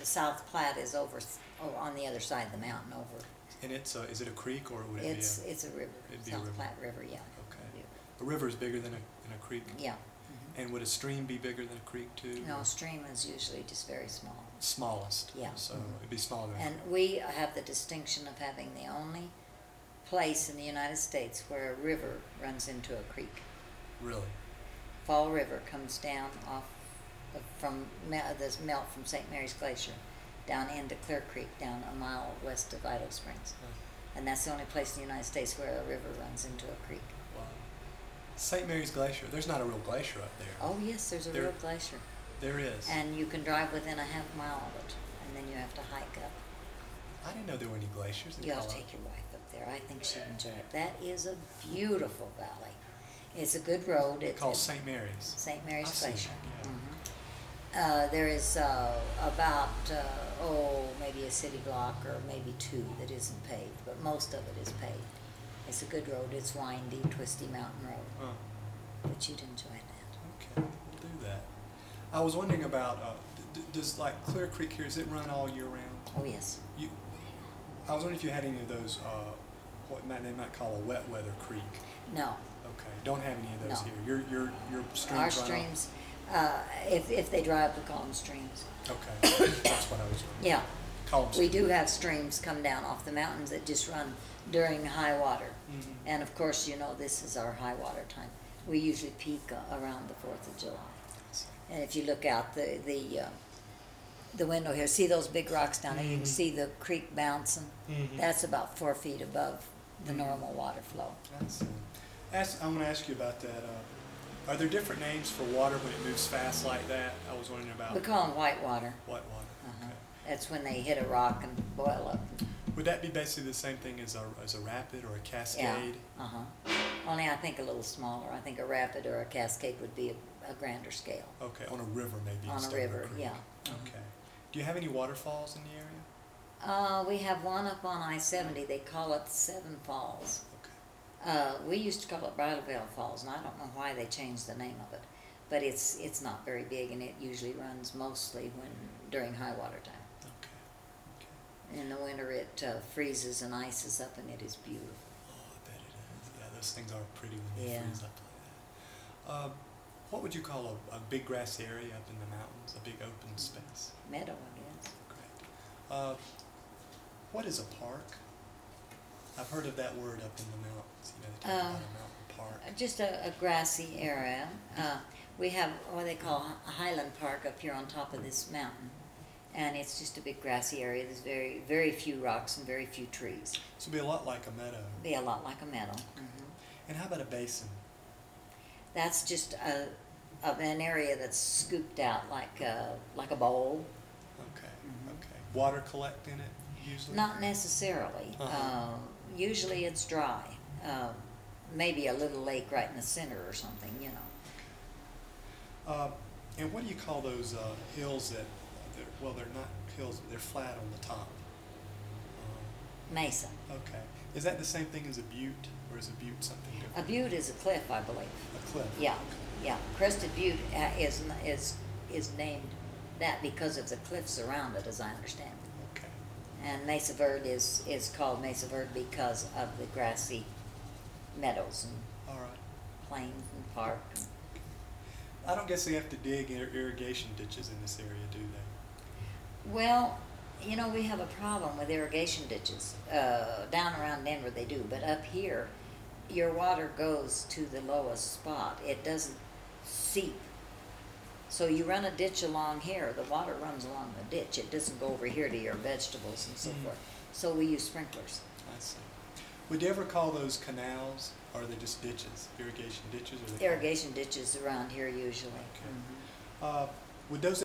the South Platte is on the other side of the mountain over. And it's is it a creek or would it It's be a river, it'd be a South river. Platte River, yeah. Okay. A river is bigger than a creek? Yeah. And would a stream be bigger than a creek too? No, stream is usually just very small. Smallest. Yeah. So it'd be smaller than And we have the distinction of having the only place in the United States where a river runs into a creek. Really? Fall River comes down from this melt from St. Mary's Glacier down into Clear Creek, down a mile west of Idaho Springs. And that's the only place in the United States where a river runs into a creek. Wow. St. Mary's Glacier. There's not a real glacier up there. Oh yes, there's a real glacier. There is. And you can drive within a half mile of it, and then you have to hike up. I didn't know there were any glaciers in You ought to Colorado. take your wife up there. I think she'd enjoy it. That is a beautiful valley. It's a good road. It's called St. Mary's. St. Mary's I've seen Glacier. it, yeah. There is about, maybe a city block or maybe two that isn't paved, but most of it is paved. It's a good road. It's windy, twisty mountain road. Oh, But you'd enjoy that. okay. We'll do that. I was wondering about, does like Clear Creek here, does it run all year round? Oh, yes. I was wondering if you had any of those, what they might call a wet weather creek. No. Okay. Don't have any of those No. here. Your streams Our run off- streams, if they dry up, we call them streams. Okay. That's what I was wondering. Yeah. Call them We streams. do have streams come down off the mountains that just run during high water. Mhm. And of course, you know, this is our high water time. We usually peak around the 4th of July. And if you look out the window here, see those big rocks down there? You can see the creek bouncing. Mhm. That's about 4 feet above the normal water flow. I want to ask you about that. Are there different names for water when it moves fast like that? I was wondering about We call them white water. white water. Uh-huh. Okay. That's when they hit a rock and boil up. Would that be basically the same thing as a rapid or a cascade? Yeah. Only I think a little smaller. I think a rapid or a cascade would be a grander scale. Okay, on a river maybe. On a instead of creek, creek. yeah. Okay. Do you have any waterfalls in the area? We have one up on I-70. They call it Seven Falls. Okay. We used to call it Bridalveil Falls, and I don't know why they changed the name of it. But it's not very big, and it usually runs mostly during high water time. Okay. In the winter, it freezes and ices up, and it is beautiful. Oh, I bet it is. Yeah, those things are pretty when they Yeah. freeze up like that. What would you call a big grassy area up in the mountains? A big open space? Meadow, it is. Great. What is a park? I've heard of that word up in the mountains. You know, they talk about a mountain park. Just a grassy area. We have what they call a highland park up here on top of this mountain. And it's just a big grassy area. There's very, very few rocks and very few trees. So it'd be a lot like a meadow. Be a lot like a meadow. And how about a basin? That's just an area that's scooped out like a bowl. Okay. Okay. Water collect in it usually? Not necessarily. Uh-huh. Usually it's dry. Maybe a little lake right in the center or something, you know. And what do you call those hills that? They're not hills. They're flat on the top. Mesa. Okay. Is that the same thing as a butte, or is a butte something A different? butte is a cliff, I believe. A cliff. Yeah, yeah. Crested Butte is named that because of the cliffs around it, as I understand it. Okay. And Mesa Verde is called Mesa Verde because of the grassy meadows and All right. plains and park. I don't guess they have to dig irrigation ditches in this area, do they? Well, you know, we have a problem with irrigation ditches. Down around Denver they do, but up here, your water goes to the lowest spot. It doesn't seep. So you run a ditch along here, the water runs along the ditch. It doesn't go over here to your vegetables and so forth. So we use sprinklers. I see. Would you ever call those canals, or are they just ditches, irrigation ditches? Or Irrigation ditches around here usually. Okay. Would those